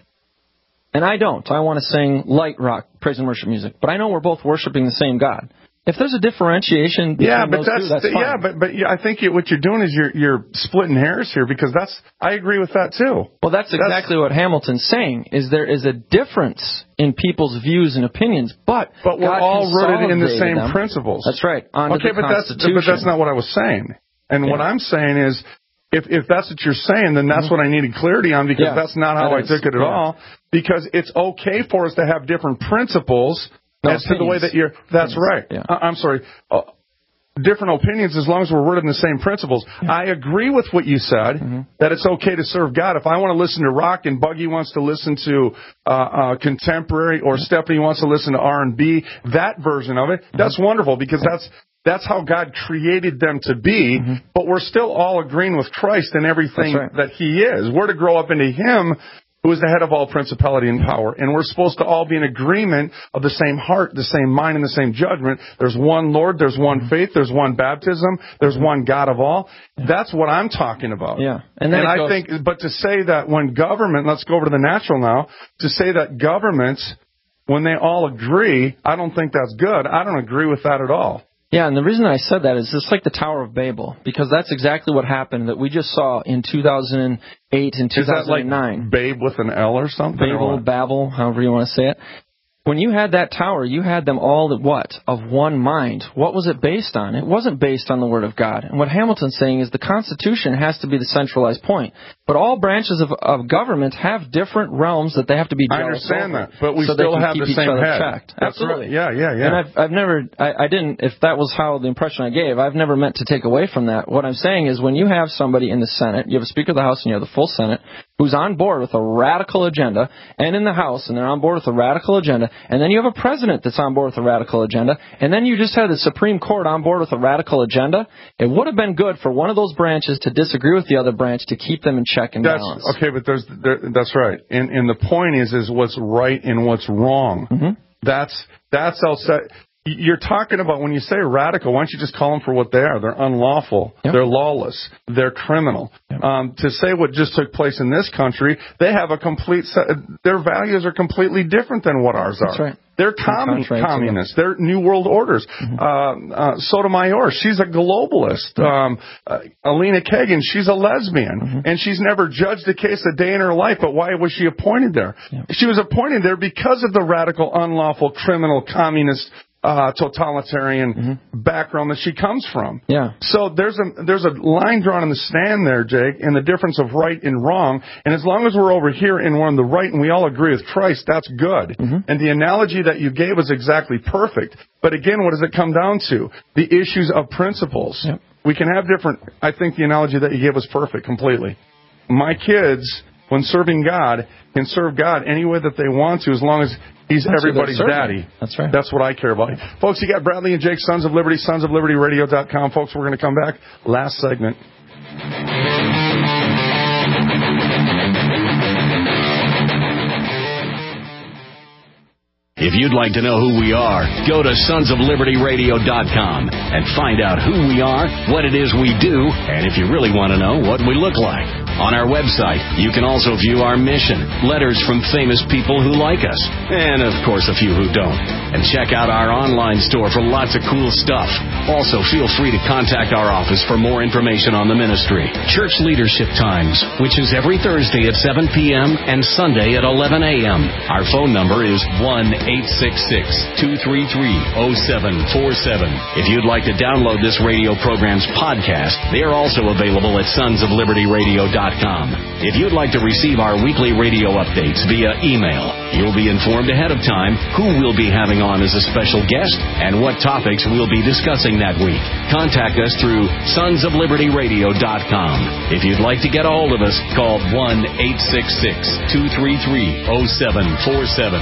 and I don't, I want to sing light rock praise and worship music, but I know we're both worshiping the same God. If there's a differentiation between yeah, but those that's, two, that's fine. Yeah, but but yeah, I think you, what you're doing is you're you're splitting hairs here, because that's I agree with that too. Well, that's exactly that's, what Hamilton's saying. Is there is a difference in people's views and opinions, but but we're God all rooted in the same them. principles. That's right. Okay, but that's but that's not what I was saying. And yeah. what I'm saying is, if if that's what you're saying, then that's mm-hmm. what I needed clarity on, because yeah, that's not how that I is, took it at yeah. all. Because it's okay for us to have different principles. No, as opinions. To the way that you're, that's opinions. Right. Yeah. I, I'm sorry. Uh, different opinions as long as we're rooted in the same principles. Yeah. I agree with what you said, mm-hmm. that it's okay to serve God. If I want to listen to rock and Buggy wants to listen to uh, uh, contemporary, or mm-hmm. Stephanie wants to listen to R and B, that version of it, mm-hmm. that's wonderful, because that's that's how God created them to be, mm-hmm. but we're still all agreeing with Christ in everything right. that He is. We're to grow up into Him, who is the head of all principality and power. And we're supposed to all be in agreement of the same heart, the same mind, and the same judgment. There's one Lord, there's one faith, there's one baptism, there's one God of all. That's what I'm talking about. Yeah. And, and I goes... think, but to say that when government, let's go over to the natural now, to say that governments, when they all agree, I don't think that's good. I don't agree with that at all. Yeah, and the reason I said that is it's like the Tower of Babel, because that's exactly what happened that we just saw in two thousand eight and two thousand nine. Is that like Babe with an L or something? Babel, or Babel, however you want to say it. When you had that tower, you had them all at what? Of one mind. What was it based on? It wasn't based on the Word of God. And what Hamilton's saying is the Constitution has to be the centralized point. But all branches of, of government have different realms that they have to be jealous I understand over, that, but we so still they can have keep the each same other head. checked. That's Absolutely. Right. Yeah, yeah, yeah. And I've, I've never, I, I didn't, if that was how the impression I gave, I've never meant to take away from that. What I'm saying is when you have somebody in the Senate, you have a Speaker of the House and you have the full Senate, who's on board with a radical agenda, and in the House, and they're on board with a radical agenda, and then you have a president that's on board with a radical agenda, and then you just had the Supreme Court on board with a radical agenda, it would have been good for one of those branches to disagree with the other branch to keep them in check and that's, balance. Okay, but there's, there, that's right. And, and the point is, is what's right and what's wrong. Mm-hmm. That's, that's outside. You're talking about, when you say radical, why don't you just call them for what they are? They're unlawful. Yep. They're lawless. They're criminal. Yep. Um, to say what just took place in this country, they have a complete set, their values are completely different than what ours are. That's right. They're com- communists. They're New World Orders. Mm-hmm. Uh, uh, Sotomayor, she's a globalist. Mm-hmm. Um, uh, Alina Kagan, she's a lesbian. Mm-hmm. And she's never judged a case a day in her life, but why was she appointed there? Yep. She was appointed there because of the radical, unlawful, criminal, communist Uh, totalitarian mm-hmm. background that she comes from. Yeah. So there's a there's a line drawn in the sand there, Jake, and the difference of right and wrong. And as long as we're over here and we're on the right and we all agree with Christ, that's good. Mm-hmm. And the analogy that you gave was exactly perfect. But again, what does it come down to? The issues of principles. Yep. We can have different. I think the analogy that you gave was perfect, completely. My kids, when serving God, can serve God any way that they want to, as long as He's That's everybody's daddy. That's right. That's what I care about. Folks, you got Bradley and Jake, Sons of Liberty, sons of liberty radio dot com. Folks, we're going to come back. Last segment. If you'd like to know who we are, go to sons of liberty radio dot com and find out who we are, what it is we do, and if you really want to know, what we look like. On our website, you can also view our mission, letters from famous people who like us, and of course a few who don't. And check out our online store for lots of cool stuff. Also, feel free to contact our office for more information on the ministry. Church Leadership Times, which is every Thursday at seven p.m. and Sunday at eleven a.m. Our phone number is one eight six six, two three three, zero seven four seven. If you'd like to download this radio program's podcast, they are also available at sons of liberty radio dot com. If you'd like to receive our weekly radio updates via email, you'll be informed ahead of time who we'll be having on as a special guest and what topics we'll be discussing that week. Contact us through sons of liberty radio dot com. If you'd like to get a hold of us, call one eight six six, two three three, zero seven four seven.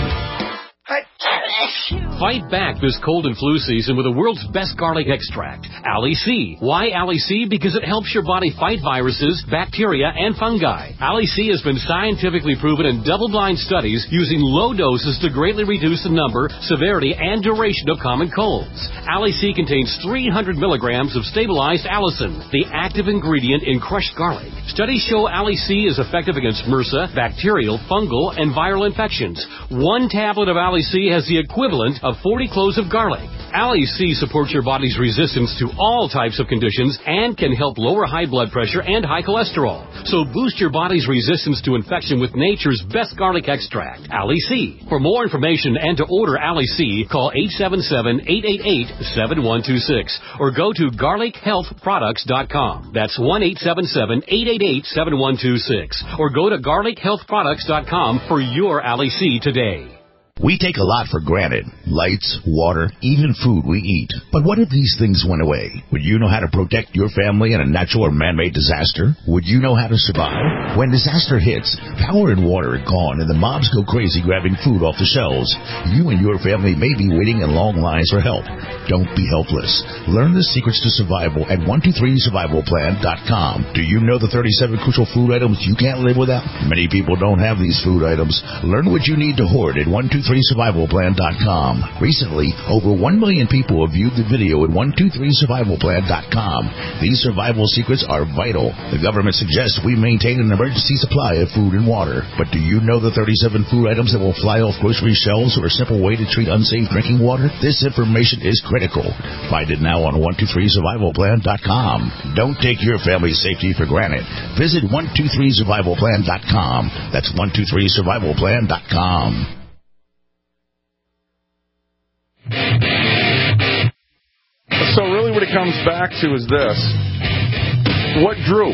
Fight back this cold and flu season with the world's best garlic extract, Ali C. Why Ali C? Because it helps your body fight viruses, bacteria, and fungi. Ali C has been scientifically proven in double-blind studies using low doses to greatly reduce the number, severity, and duration of common colds. Ali C contains three hundred milligrams of stabilized allicin, the active ingredient in crushed garlic. Studies show Ali C is effective against MRSA, bacterial, fungal, and viral infections. One tablet of Ali C has the equivalent of forty cloves of garlic. Ali C supports your body's resistance to all types of conditions and can help lower high blood pressure and high cholesterol. So boost your body's resistance to infection with nature's best garlic extract, Ali C. For more information and to order Ali C, call eight seven seven, eight eight eight, seven one two six or go to garlic health products dot com. That's one eight seven seven, eight eight eight, seven one two six or go to garlic health products dot com for your Ali C today. We take a lot for granted. Lights, water, even food we eat. But what if these things went away? Would you know how to protect your family in a natural or man-made disaster? Would you know how to survive? When disaster hits, power and water are gone and the mobs go crazy grabbing food off the shelves. You and your family may be waiting in long lines for help. Don't be helpless. Learn the secrets to survival at one two three survival plan dot com. Do you know the thirty-seven crucial food items you can't live without? Many people don't have these food items. Learn what you need to hoard at one two three survival plan dot com. Recently, over one million people have viewed the video at one two three survival plan dot com. These survival secrets are vital. The government suggests we maintain an emergency supply of food and water. But do you know the thirty-seven food items that will fly off grocery shelves or a simple way to treat unsafe drinking water? This information is critical. Find it now on one two three survival plan dot com. Don't take your family's safety for granted. Visit one two three survival plan dot com. That's one two three survival plan dot com. So really what it comes back to is this. What group?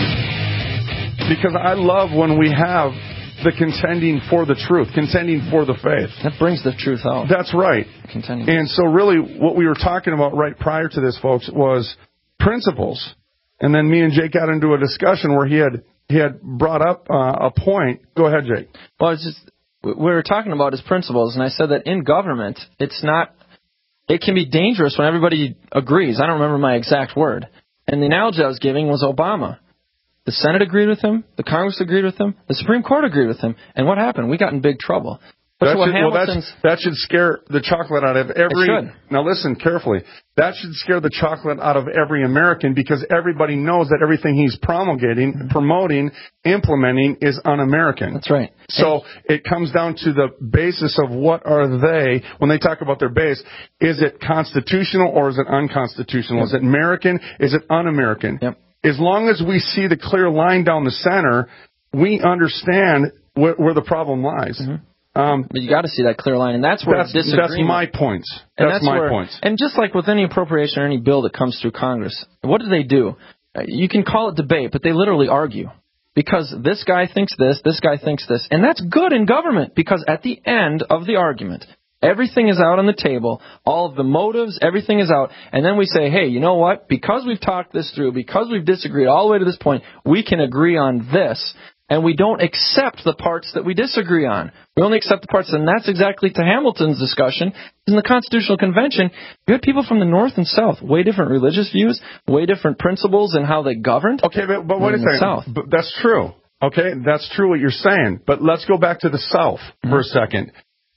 Because I love when we have the contending for the truth, contending for the faith. That brings the truth out. That's right. Contending. And so really what we were talking about right prior to this, folks, was principles. And then me and Jake got into a discussion where he had he had brought up uh, a point. Go ahead, Jake. Well, it's just, we were talking about his principles, and I said that in government, it's not, it can be dangerous when everybody agrees. I don't remember my exact word. And the analogy I was giving was Obama. The Senate agreed with him. The Congress agreed with him. The Supreme Court agreed with him. And what happened? We got in big trouble. That should, well, that's, that should scare the chocolate out of every... It should. Now listen carefully. That should scare the chocolate out of every American because everybody knows that everything he's promulgating, mm-hmm. promoting, implementing is un-American. That's right. So and it comes down to the basis of what are they, when they talk about their base, is it constitutional or is it unconstitutional? Yep. Is it American? Is it un-American? Yep. As long as we see the clear line down the center, we understand wh- where the problem lies. Mm-hmm. Um, but you got to see that clear line, and that's where that's, disagreement. That's my points. That's, that's my where, points. And just like with any appropriation or any bill that comes through Congress, what do they do? You can call it debate, but they literally argue. Because this guy thinks this, this guy thinks this. And that's good in government, because at the end of the argument, everything is out on the table, all of the motives, everything is out. And then we say, hey, you know what? Because we've talked this through, because we've disagreed all the way to this point, we can agree on this. And we don't accept the parts that we disagree on. We only accept the parts, and that's exactly to Hamilton's discussion. In the Constitutional Convention, you had people from the North and South, way different religious views, way different principles in how they governed. Okay, but, but wait a second. But that's true. Okay, that's true what you're saying. But let's go back to the South mm-hmm. for a second.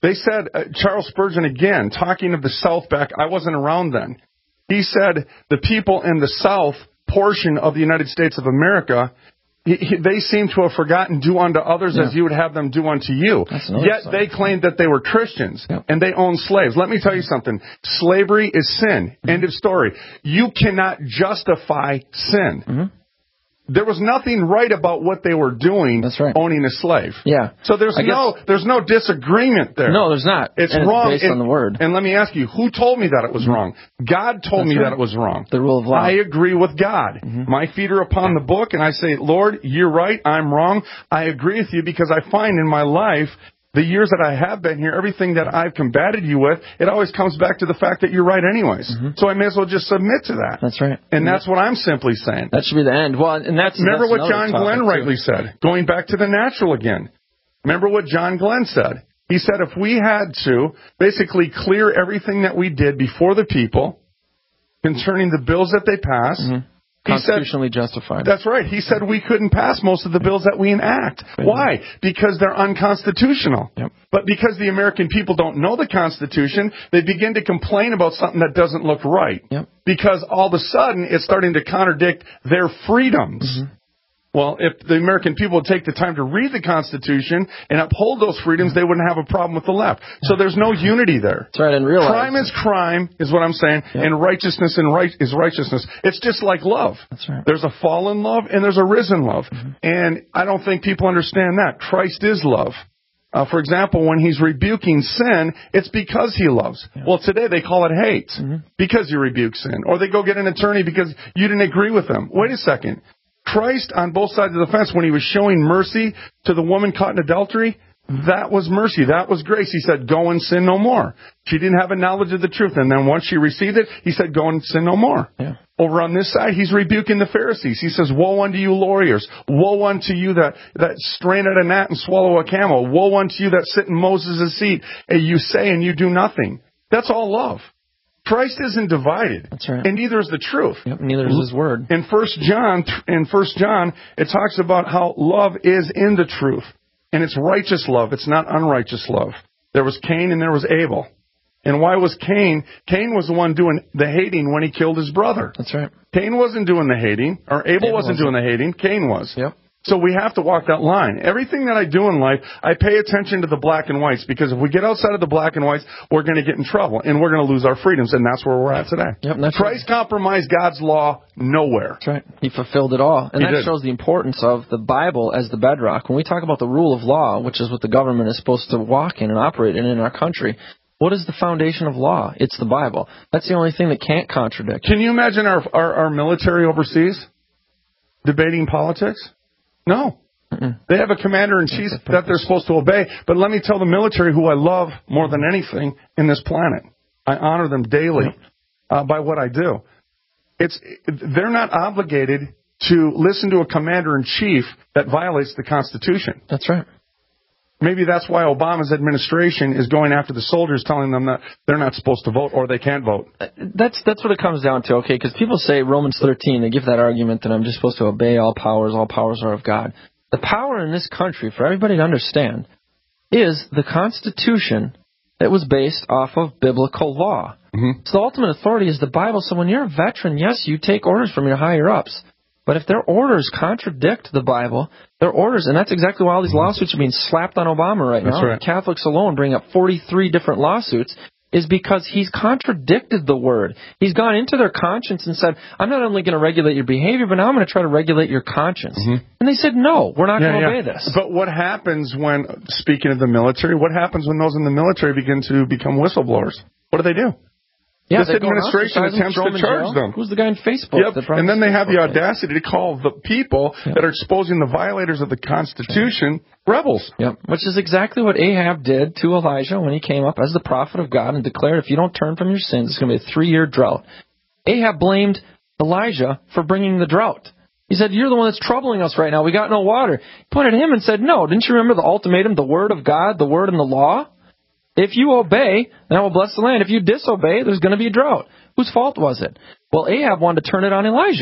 They said, uh, Charles Spurgeon again, talking of the South back, I wasn't around then. He said the people in the South portion of the United States of America, he, he, they seem to have forgotten do unto others Yeah. as you would have them do unto you. Yet side. they claimed that they were Christians Yep. and they owned slaves. Let me tell you something. Slavery is sin. Mm-hmm. End of story. You cannot justify sin. Mm-hmm. There was nothing right about what they were doing, That's right. owning a slave. Yeah. So there's I guess- no there's no disagreement there. No, there's not. It's And wrong. It's based and, on the Word. And let me ask you, who told me that it was Mm-hmm. wrong? God told That's me right. that it was wrong. The rule of law. I agree with God. Mm-hmm. My feet are upon the book, and I say, Lord, you're right, I'm wrong. I agree with you because I find in my life, the years that I have been here, everything that I've combated you with, it always comes back to the fact that you're right anyways. Mm-hmm. So I may as well just submit to that. That's right. And that's what I'm simply saying. That should be the end. Well, and that's Remember that's what another John topic, Glenn too. rightly said, going back to the natural again. Remember what John Glenn said. He said if we had to basically clear everything that we did before the people concerning the bills that they pass, Mm-hmm. he said, Constitutionally justified. that's right. He said we couldn't pass most of the bills that we enact. Why? Because they're unconstitutional. Yep. But because the American people don't know the Constitution, they begin to complain about something that doesn't look right. Yep. Because all of a sudden it's starting to contradict their freedoms. Mm-hmm. Well, if the American people would take the time to read the Constitution and uphold those freedoms, they wouldn't have a problem with the left. So there's no unity there. That's right, and realize crime is crime, is what I'm saying, Yep. and righteousness and right is righteousness. It's just like love. That's right. There's a fallen love and there's a risen love. Mm-hmm. And I don't think people understand that. Christ is love. Uh, for example, when he's rebuking sin, it's because he loves. Yeah. Well, today they call it hate Mm-hmm. because you rebuke sin. Or they go get an attorney because you didn't agree with them. Wait a second. Christ, on both sides of the fence, when he was showing mercy to the woman caught in adultery, that was mercy. That was grace. He said, go and sin no more. She didn't have a knowledge of the truth. And then once she received it, he said, go and sin no more. Yeah. Over on this side, he's rebuking the Pharisees. He says, woe unto you lawyers. Woe unto you that, that strain at a gnat and swallow a camel. Woe unto you that sit in Moses' seat. And you say and you do nothing. That's all love. Christ isn't divided. That's right. And neither is the truth. Yep, neither is his word. In First John, in First John, it talks about how love is in the truth. And it's righteous love. It's not unrighteous love. There was Cain and there was Abel. And why was Cain? Cain was the one doing the hating when he killed his brother. That's right. Cain wasn't doing the hating, or Abel, Abel wasn't, wasn't. doing the hating. Cain was. Yep. So we have to walk that line. Everything that I do in life, I pay attention to the black and whites, because if we get outside of the black and whites, we're going to get in trouble, and we're going to lose our freedoms, and that's where we're at today. Yep, that's Christ right. compromised God's law nowhere. That's right. He fulfilled it all. And He that did. shows the importance of the Bible as the bedrock. When we talk about the rule of law, which is what the government is supposed to walk in and operate in in our country, what is the foundation of law? It's the Bible. That's the only thing that can't contradict. Can you imagine our, our, our military overseas debating politics? No. Mm-mm. They have a commander-in-chief that they're supposed to obey. But let me tell the military, who I love more than anything in this planet, I honor them daily uh, by what I do. It's they're not obligated to listen to a commander-in-chief that violates the Constitution. That's right. Maybe that's why Obama's administration is going after the soldiers, telling them that they're not supposed to vote or they can't vote. That's that's what it comes down to, okay? Because people say Romans thirteen, they give that argument that I'm just supposed to obey all powers, all powers are of God. The power in this country, for everybody to understand, is the Constitution that was based off of biblical law. Mm-hmm. So the ultimate authority is the Bible. So when you're a veteran, yes, you take orders from your higher-ups. But if their orders contradict the Bible, their orders, and that's exactly why all these lawsuits are being slapped on Obama right That's now. right. Catholics alone bring up forty-three different lawsuits, is because he's contradicted the Word. He's gone into their conscience and said, I'm not only going to regulate your behavior, but now I'm going to try to regulate your conscience. Mm-hmm. And they said, no, we're not Yeah, going to yeah. obey this. But what happens when, speaking of the military, what happens when those in the military begin to become whistleblowers? What do they do? Yeah, this they go and administration ostracize them, attempts throw to them in charge jail. them. Who's the guy on Facebook? Yep. that brought And then this they have the Facebook page? audacity to call the people Yep. that are exposing the violators of the Constitution rebels. Yep, which is exactly what Ahab did to Elijah when he came up as the prophet of God and declared, if you don't turn from your sins, it's going to be a three-year drought. Ahab blamed Elijah for bringing the drought. He said, you're the one that's troubling us right now. We got no water. He pointed at him and said, no, didn't you remember the ultimatum, the word of God, the word and the law? If you obey, then I will bless the land. If you disobey, there's going to be a drought. Whose fault was it? Well, Ahab wanted to turn it on Elijah.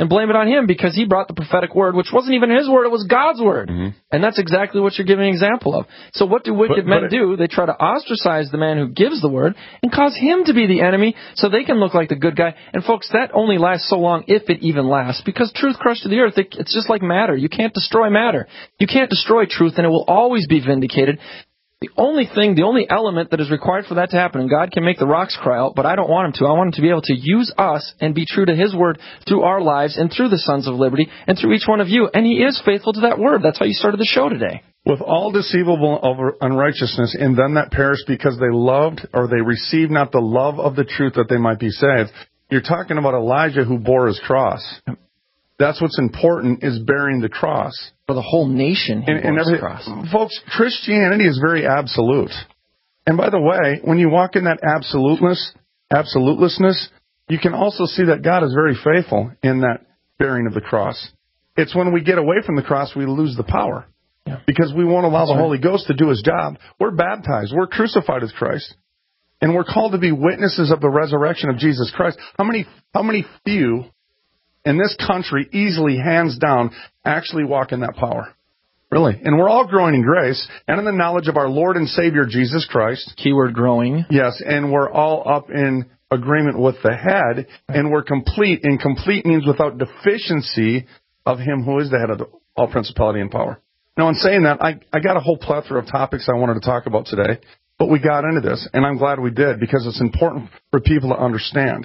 and blame it on him because he brought the prophetic word, which wasn't even his word, it was God's word. Mm-hmm. And that's exactly what you're giving an example of. So what do wicked but, men but do? They try to ostracize the man who gives the word and cause him to be the enemy so they can look like the good guy. And folks, that only lasts so long if it even lasts, because truth crushed to the earth, it, it's just like matter. You can't destroy matter. You can't destroy truth, and it will always be vindicated. The only thing, the only element that is required for that to happen, and God can make the rocks cry out, but I don't want him to. I want him to be able to use us and be true to his word through our lives and through the Sons of Liberty and through each one of you. And he is faithful to that word. That's how you started the show today. With all deceivable unrighteousness in them that perish because they loved or they received not the love of the truth that they might be saved. You're talking about Elijah who bore his cross. That's what's important, is bearing the cross. For the whole nation, he and, bore and his cross. Folks, Christianity is very absolute. And by the way, when you walk in that absoluteness, absolutelessness, you can also see that God is very faithful in that bearing of the cross. It's when we get away from the cross we lose the power. Yeah. Because we won't allow That's the right. Holy Ghost to do his job. We're baptized. We're crucified with Christ. And we're called to be witnesses of the resurrection of Jesus Christ. How many, how many few in this country, easily, hands down, actually walk in that power? Really. And we're all growing in grace and in the knowledge of our Lord and Savior, Jesus Christ. Keyword growing. Yes, and we're all up in agreement with the head, and we're complete. And complete means without deficiency of him who is the head of all principality and power. Now, in saying that, I, I got a whole plethora of topics I wanted to talk about today, but we got into this, and I'm glad we did, because it's important for people to understand.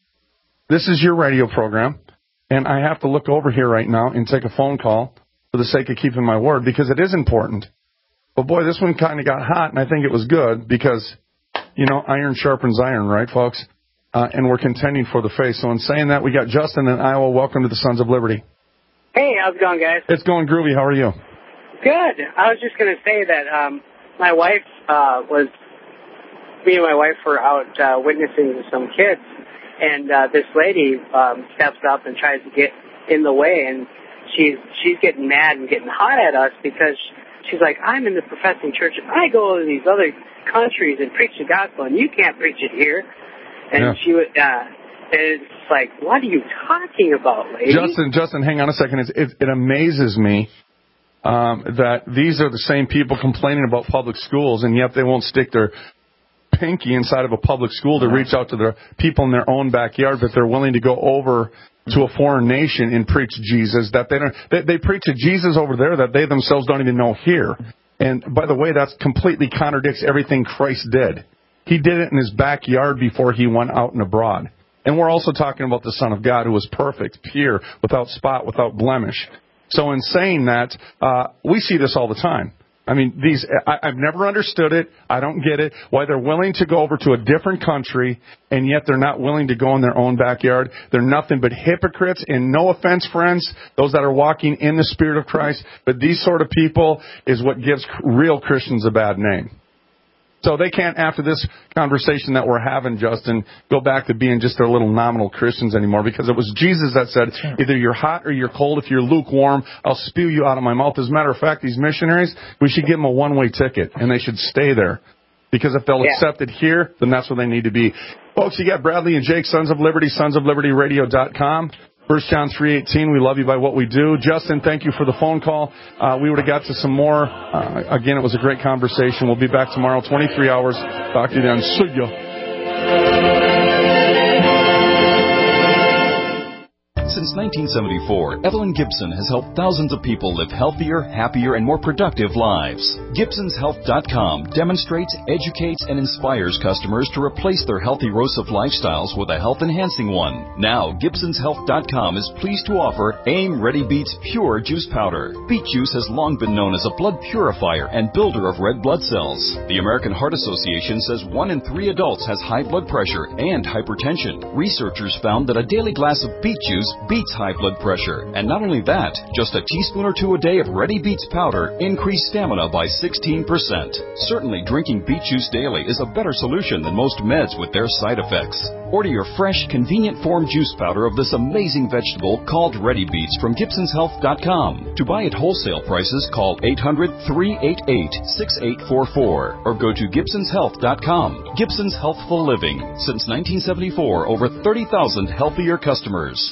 This is your radio program. And I have to look over here right now and take a phone call for the sake of keeping my word, because it is important. But boy, this one kind of got hot, and I think it was good because, you know, iron sharpens iron, right, folks? Uh, and we're contending for the faith. So in saying that, we got Justin in Iowa. Welcome to the Sons of Liberty. Hey, how's it going, guys? It's going groovy. How are you? Good. I was just going to say that um, my wife uh, was, me and my wife were out uh, witnessing to some kids. And uh, this lady um, steps up and tries to get in the way, and she's she's getting mad and getting hot at us because she's like, I'm in the professing church, and I go to these other countries and preach the gospel, and you can't preach it here. And yeah. she would, uh, it's like, what are you talking about, lady? Justin, Justin, hang on a second. It, it, it amazes me um, that these are the same people complaining about public schools, and yet they won't stick their pinky inside of a public school to reach out to the people in their own backyard, but they're willing to go over to a foreign nation and preach Jesus that they don't. They, they preach a Jesus over there that they themselves don't even know here. And by the way, that completely contradicts everything Christ did. He did it in his backyard before he went out and abroad. And we're also talking about the Son of God, who was perfect, pure, without spot, without blemish. So in saying that, uh, we see this all the time. I mean, these, I, I've never understood it. I don't get it. Why they're willing to go over to a different country, and yet they're not willing to go in their own backyard. They're nothing but hypocrites. And no offense, friends, those that are walking in the Spirit of Christ, but these sort of people is what gives real Christians a bad name. So they can't, after this conversation that we're having, Justin, go back to being just their little nominal Christians anymore, because it was Jesus that said, either you're hot or you're cold. If you're lukewarm, I'll spew you out of my mouth. As a matter of fact, these missionaries, we should give them a one-way ticket, and they should stay there. Because if they'll yeah. accept it here, then that's where they need to be. Folks, you got Bradley and Jake, Sons of Liberty, sons of liberty radio dot com. First John three eighteen, we love you by what we do. Justin, thank you for the phone call. Uh, we would have got to some more. Uh, again, it was a great conversation. We'll be back tomorrow, twenty-three hours. Talk to you then. See ya. Since nineteen seventy-four, Evelyn Gibson has helped thousands of people live healthier, happier, and more productive lives. Gibsons Health dot com demonstrates, educates, and inspires customers to replace their healthy erosive lifestyles with a health-enhancing one. Now, Gibsons Health dot com is pleased to offer AIM Ready Beets Pure Juice Powder. Beet juice has long been known as a blood purifier and builder of red blood cells. The American Heart Association says one in three adults has high blood pressure and hypertension. Researchers found that a daily glass of beet juice beats high blood pressure. And not only that, just a teaspoon or two a day of Ready Beets powder increased stamina by sixteen percent. Certainly, drinking beet juice daily is a better solution than most meds with their side effects. Order your fresh, convenient form juice powder of this amazing vegetable called Ready Beets from Gibsons Health dot com. To buy at wholesale prices, call eight hundred, three eight eight, six eight four four or go to Gibsons Health dot com. Gibsons Healthful Living. Since nineteen seventy-four, over thirty thousand healthier customers.